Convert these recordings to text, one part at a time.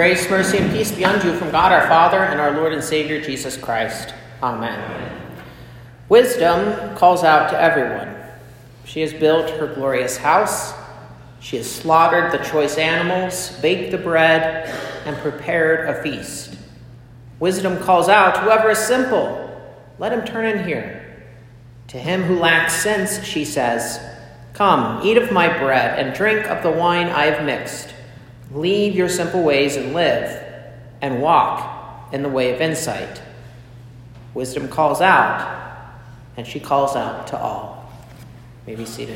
Grace, mercy, and peace be unto you from God our Father and our Lord and Savior Jesus Christ. Amen. Wisdom calls out to everyone. She has built her glorious house. She has slaughtered the choice animals, baked the bread, and prepared a feast. Wisdom calls out, whoever is simple, let him turn in here. To him who lacks sense, she says, come, eat of my bread and drink of the wine I have mixed. Leave your simple ways and live, and walk in the way of insight. Wisdom calls out, and she calls out to all. You may be seated.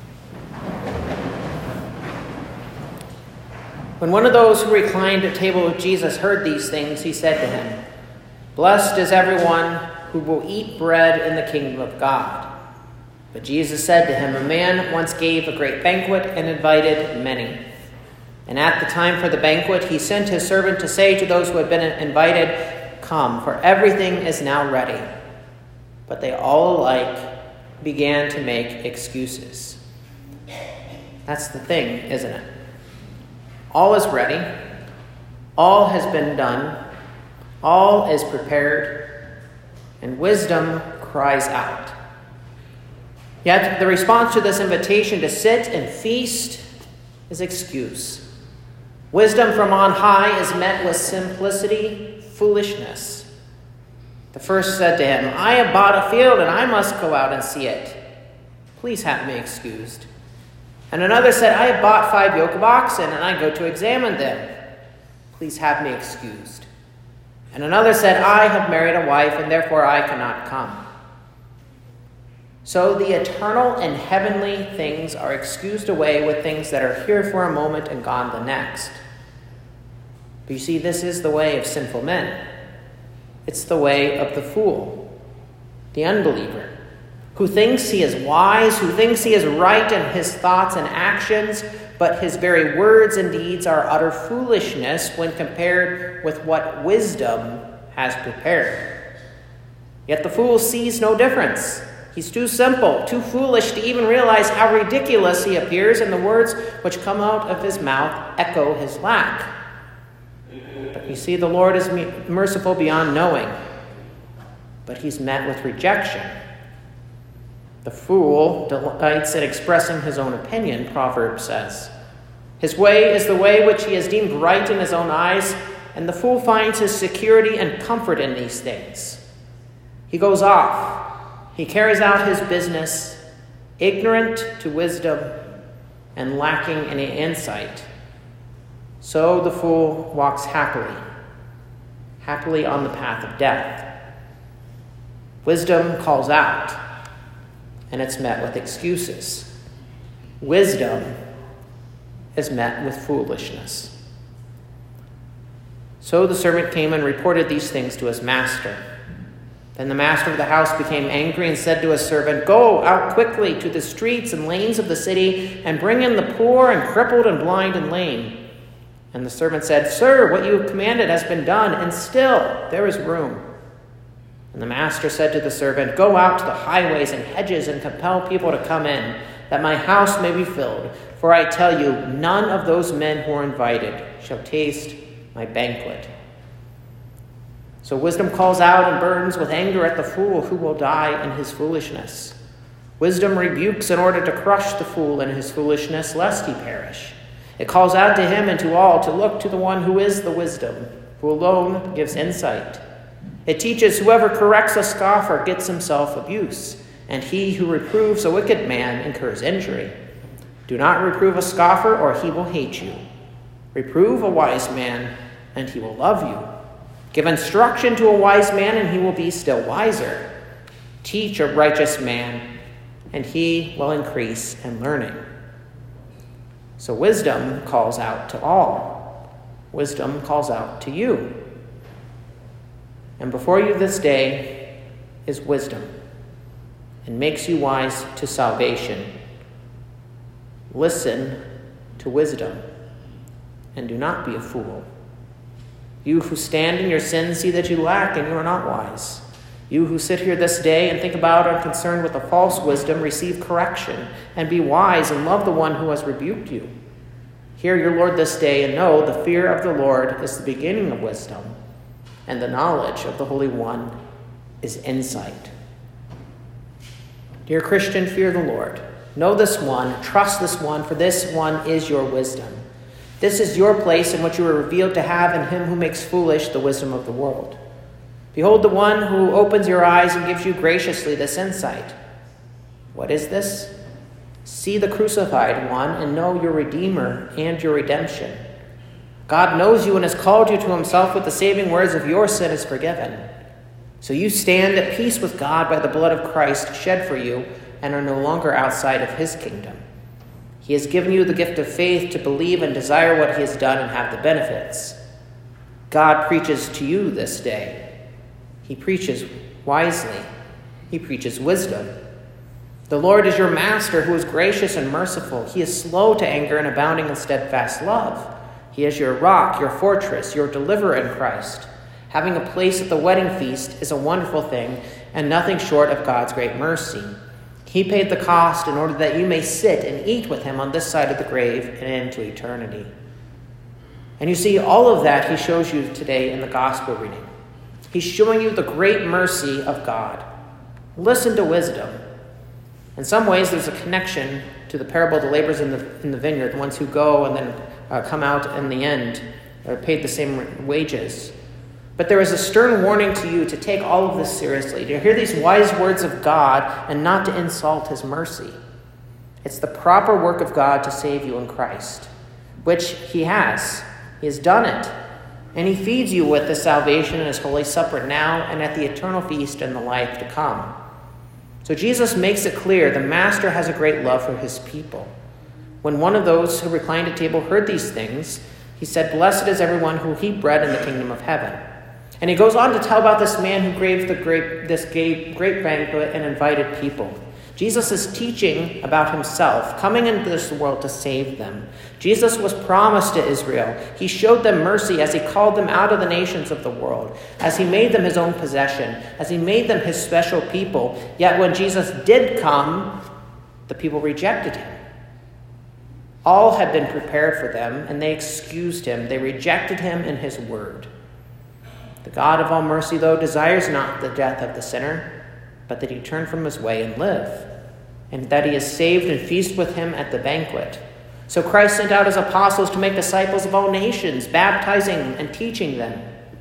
When one of those who reclined at table with Jesus heard these things, he said to him, blessed is everyone who will eat bread in the kingdom of God. But Jesus said to him, a man once gave a great banquet and invited many. And at the time for the banquet, he sent his servant to say to those who had been invited, come, for everything is now ready. But they all alike began to make excuses. That's the thing, isn't it? All is ready. All has been done. All is prepared. And wisdom cries out. Yet the response to this invitation to sit and feast is excuse. Wisdom from on high is met with simplicity, foolishness. The first said to him, I have bought a field and I must go out and see it. Please have me excused. And another said, I have bought 5 yoke of oxen and I go to examine them. Please have me excused. And another said, I have married a wife and therefore I cannot come. So the eternal and heavenly things are excused away with things that are here for a moment and gone the next. But you see, this is the way of sinful men. It's the way of the fool, the unbeliever, who thinks he is wise, who thinks he is right in his thoughts and actions, but his very words and deeds are utter foolishness when compared with what wisdom has prepared. Yet the fool sees no difference. He's too simple, too foolish to even realize how ridiculous he appears, and the words which come out of his mouth echo his lack. But you see, the Lord is merciful beyond knowing, but he's met with rejection. The fool delights in expressing his own opinion, Proverbs says. His way is the way which he has deemed right in his own eyes, and the fool finds his security and comfort in these things. He goes off. He carries out his business, ignorant to wisdom and lacking any insight. So the fool walks happily on the path of death. Wisdom calls out, and it's met with excuses. Wisdom is met with foolishness. So the servant came and reported these things to his master. Then the master of the house became angry and said to his servant, go out quickly to the streets and lanes of the city and bring in the poor and crippled and blind and lame. And the servant said, sir, what you have commanded has been done, and still there is room. And the master said to the servant, go out to the highways and hedges and compel people to come in, that my house may be filled. For I tell you, none of those men who are invited shall taste my banquet. So wisdom calls out and burns with anger at the fool who will die in his foolishness. Wisdom rebukes in order to crush the fool in his foolishness, lest he perish. It calls out to him and to all to look to the one who is the wisdom, who alone gives insight. It teaches whoever corrects a scoffer gets himself abuse, and he who reproves a wicked man incurs injury. Do not reprove a scoffer, or he will hate you. Reprove a wise man, and he will love you. Give instruction to a wise man, and he will be still wiser. Teach a righteous man, and he will increase in learning. So wisdom calls out to all. Wisdom calls out to you. And before you this day is wisdom, and makes you wise to salvation. Listen to wisdom, and do not be a fool. You who stand in your sins see that you lack, and you are not wise. You who sit here this day and think about and are concerned with a false wisdom, receive correction, and be wise and love the one who has rebuked you. Hear your Lord this day, and know the fear of the Lord is the beginning of wisdom, and the knowledge of the Holy One is insight. Dear Christian, fear the Lord. Know this one, trust this one, for this one is your wisdom. This is your place in which you are revealed to have in him who makes foolish the wisdom of the world. Behold the one who opens your eyes and gives you graciously this insight. What is this? See the crucified one and know your Redeemer and your redemption. God knows you and has called you to himself with the saving words of your sin is forgiven. So you stand at peace with God by the blood of Christ shed for you and are no longer outside of his kingdom. He has given you the gift of faith to believe and desire what he has done and have the benefits. God preaches to you this day. He preaches wisely. He preaches wisdom. The Lord is your master who is gracious and merciful. He is slow to anger and abounding in steadfast love. He is your rock, your fortress, your deliverer in Christ. Having a place at the wedding feast is a wonderful thing and nothing short of God's great mercy. He paid the cost in order that you may sit and eat with him on this side of the grave and into eternity. And you see, all of that he shows you today in the gospel reading. He's showing you the great mercy of God. Listen to wisdom. In some ways, there's a connection to the parable of the laborers in the vineyard, the ones who go and then come out in the end, are paid the same wages. But there is a stern warning to you to take all of this seriously, to hear these wise words of God and not to insult his mercy. It's the proper work of God to save you in Christ, which he has. He has done it. And he feeds you with the salvation in his holy supper now and at the eternal feast in the life to come. So Jesus makes it clear the master has a great love for his people. When one of those who reclined at table heard these things, he said, "Blessed is everyone who eat bread in the kingdom of heaven." And he goes on to tell about this man who gave this great banquet and invited people. Jesus is teaching about himself, coming into this world to save them. Jesus was promised to Israel. He showed them mercy as he called them out of the nations of the world, as he made them his own possession, as he made them his special people. Yet when Jesus did come, the people rejected him. All had been prepared for them, and they excused him. They rejected him and his word. The God of all mercy, though, desires not the death of the sinner, but that he turn from his way and live, and that he is saved and feast with him at the banquet. So Christ sent out his apostles to make disciples of all nations, baptizing and teaching them.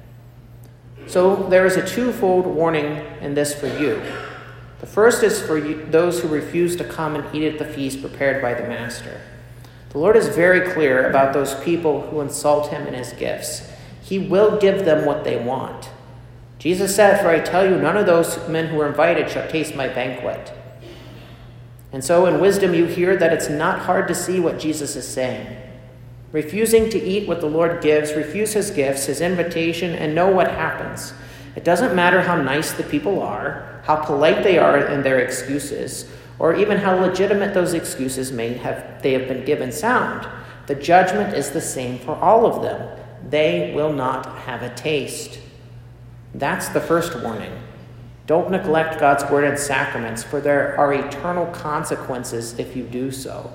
So there is a twofold warning in this for you. The first is for those who refuse to come and eat at the feast prepared by the Master. The Lord is very clear about those people who insult him and his gifts. He will give them what they want. Jesus said, "For I tell you, none of those men who were invited shall taste my banquet." And so in wisdom you hear that it's not hard to see what Jesus is saying. Refusing to eat what the Lord gives, refuse his gifts, his invitation, and know what happens. It doesn't matter how nice the people are, how polite they are in their excuses, or even how legitimate those excuses they have been given sound. The judgment is the same for all of them. They will not have a taste. That's the first warning. Don't neglect God's word and sacraments, for there are eternal consequences if you do so.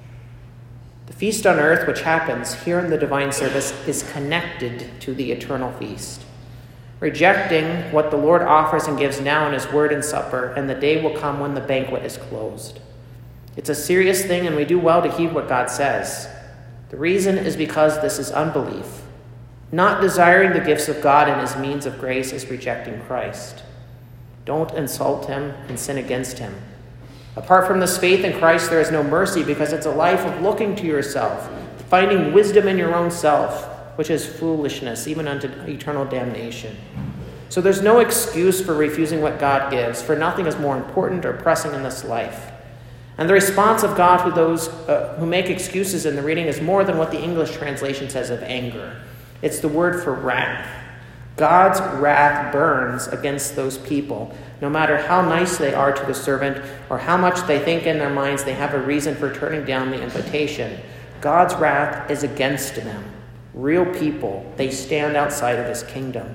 The feast on earth, which happens here in the divine service, is connected to the eternal feast. Rejecting what the Lord offers and gives now in his word and supper, and the day will come when the banquet is closed. It's a serious thing, and we do well to heed what God says. The reason is because this is unbelief. Not desiring the gifts of God and his means of grace is rejecting Christ. Don't insult him and sin against him. Apart from this faith in Christ, there is no mercy, because it's a life of looking to yourself, finding wisdom in your own self, which is foolishness, even unto eternal damnation. So there's no excuse for refusing what God gives, for nothing is more important or pressing in this life. And the response of God to those who make excuses in the reading is more than what the English translation says of anger. It's the word for wrath. God's wrath burns against those people, no matter how nice they are to the servant or how much they think in their minds they have a reason for turning down the invitation. God's wrath is against them. Real people, they stand outside of his kingdom.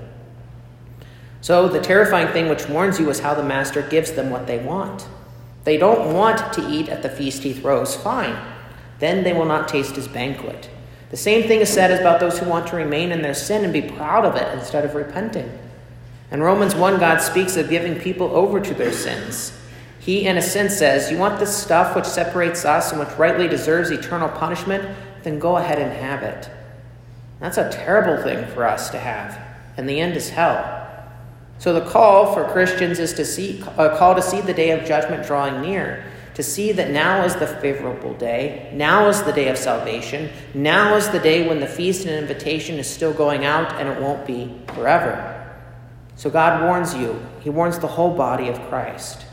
So the terrifying thing which warns you is how the master gives them what they want. They don't want to eat at the feast he throws. Fine. Then they will not taste his banquet. The same thing is said about those who want to remain in their sin and be proud of it instead of repenting. In Romans 1, God speaks of giving people over to their sins. He, in a sense, says, you want this stuff which separates us and which rightly deserves eternal punishment? Then go ahead and have it. That's a terrible thing for us to have. And the end is hell. So the call for Christians is to see the day of judgment drawing near, to see that now is the favorable day, now is the day of salvation, now is the day when the feast and invitation is still going out and it won't be forever. So God warns you. He warns the whole body of Christ.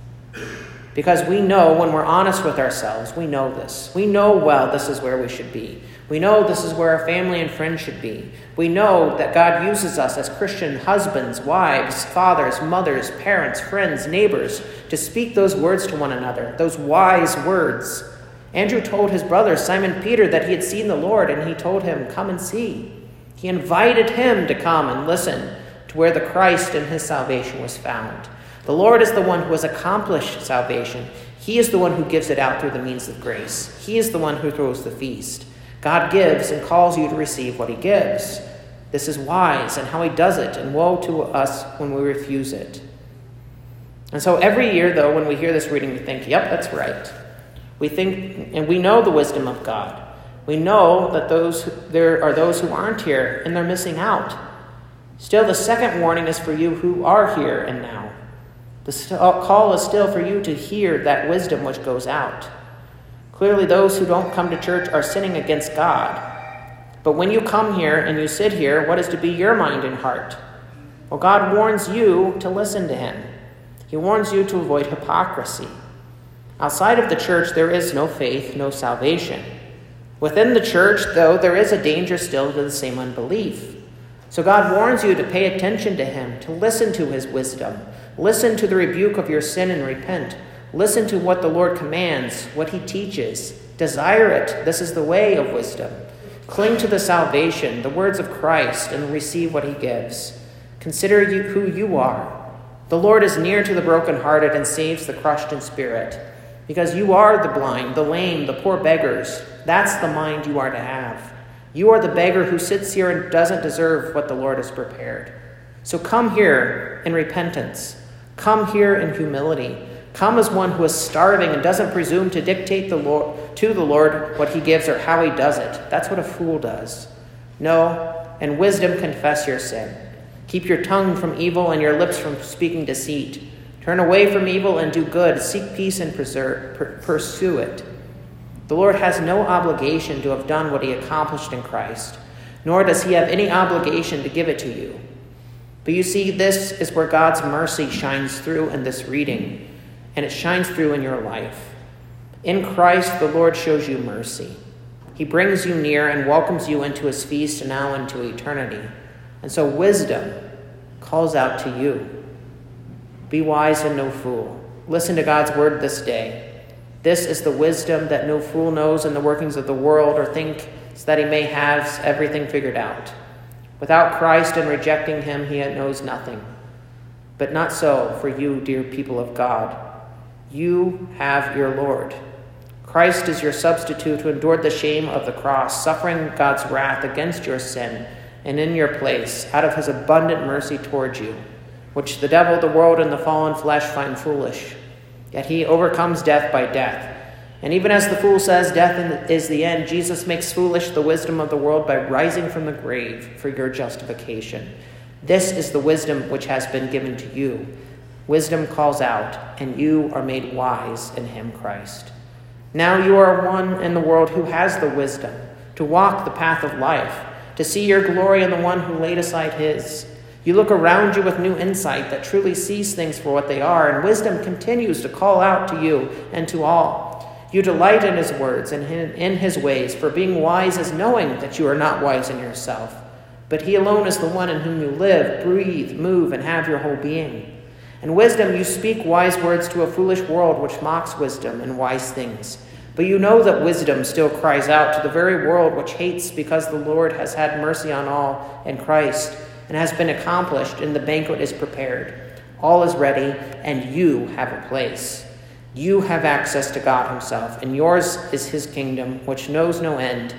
Because we know when we're honest with ourselves, we know this. We know well this is where we should be. We know this is where our family and friends should be. We know that God uses us as Christian husbands, wives, fathers, mothers, parents, friends, neighbors to speak those words to one another, those wise words. Andrew told his brother, Simon Peter, that he had seen the Lord, and he told him, come and see. He invited him to come and listen to where the Christ and his salvation was found. The Lord is the one who has accomplished salvation. He is the one who gives it out through the means of grace. He is the one who throws the feast. God gives and calls you to receive what he gives. This is wise and how he does it, and woe to us when we refuse it. And so every year, though, when we hear this reading, we think, yep, that's right. We think, and we know the wisdom of God. We know that there are those who aren't here, and they're missing out. Still, the second warning is for you who are here and now. The call is still for you to hear that wisdom which goes out. Clearly, those who don't come to church are sinning against God. But when you come here and you sit here, what is to be your mind and heart? Well, God warns you to listen to him. He warns you to avoid hypocrisy. Outside of the church, there is no faith, no salvation. Within the church, though, there is a danger still to the same unbelief. So God warns you to pay attention to him, to listen to his wisdom. Listen to the rebuke of your sin and repent. Listen to what the Lord commands, what he teaches. Desire it. This is the way of wisdom. Cling to the salvation, the words of Christ, and receive what he gives. Consider who you are. The Lord is near to the brokenhearted and saves the crushed in spirit. Because you are the blind, the lame, the poor beggars. That's the mind you are to have. You are the beggar who sits here and doesn't deserve what the Lord has prepared. So come here in repentance. Come here in humility. Come as one who is starving and doesn't presume to dictate to the Lord what he gives or how he does it. That's what a fool does. No, in wisdom confess your sin. Keep your tongue from evil and your lips from speaking deceit. Turn away from evil and do good. Seek peace and pursue it. The Lord has no obligation to have done what he accomplished in Christ, nor does he have any obligation to give it to you. But you see, this is where God's mercy shines through in this reading, and it shines through in your life. In Christ, the Lord shows you mercy. He brings you near and welcomes you into his feast and now into eternity. And so wisdom calls out to you. Be wise and no fool. Listen to God's word this day. This is the wisdom that no fool knows in the workings of the world or thinks that he may have everything figured out. Without Christ and rejecting him, he knows nothing. But not so for you, dear people of God. You have your Lord. Christ is your substitute who endured the shame of the cross, suffering God's wrath against your sin and in your place out of his abundant mercy toward you, which the devil, the world, and the fallen flesh find foolish. Yet he overcomes death by death. And even as the fool says death is the end, Jesus makes foolish the wisdom of the world by rising from the grave for your justification. This is the wisdom which has been given to you. Wisdom calls out, and you are made wise in him, Christ. Now you are one in the world who has the wisdom to walk the path of life, to see your glory in the one who laid aside his. You look around you with new insight that truly sees things for what they are, and wisdom continues to call out to you and to all. You delight in his words and in his ways, for being wise is knowing that you are not wise in yourself, but he alone is the one in whom you live, breathe, move, and have your whole being. In wisdom you speak wise words to a foolish world which mocks wisdom and wise things. But you know that wisdom still cries out to the very world which hates, because the Lord has had mercy on all in Christ and has been accomplished, and the banquet is prepared. All is ready, and you have a place. You have access to God himself, and yours is his kingdom, which knows no end.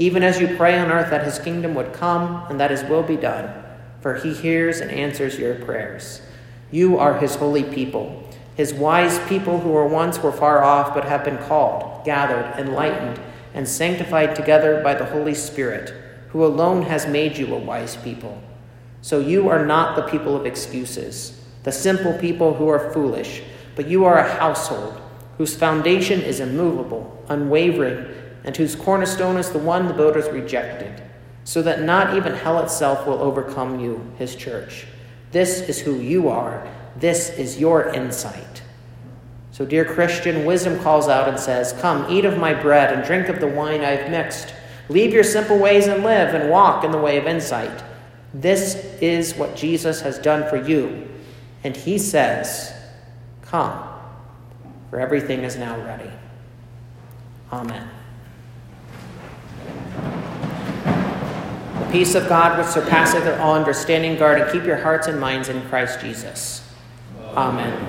even as you pray on earth that his kingdom would come and that his will be done, for he hears and answers your prayers. You are his holy people, his wise people who were far off but have been called, gathered, enlightened, and sanctified together by the Holy Spirit, who alone has made you a wise people. So you are not the people of excuses, the simple people who are foolish, but you are a household whose foundation is immovable, unwavering, and whose cornerstone is the one the builders rejected, so that not even hell itself will overcome you, his church. This is who you are. This is your insight. So, dear Christian, wisdom calls out and says, "Come, eat of my bread and drink of the wine I have mixed. Leave your simple ways and live and walk in the way of insight." This is what Jesus has done for you. And he says, "Come, for everything is now ready." Amen. The peace of God, which surpasseth all understanding, guard and keep your hearts and minds in Christ Jesus. Amen.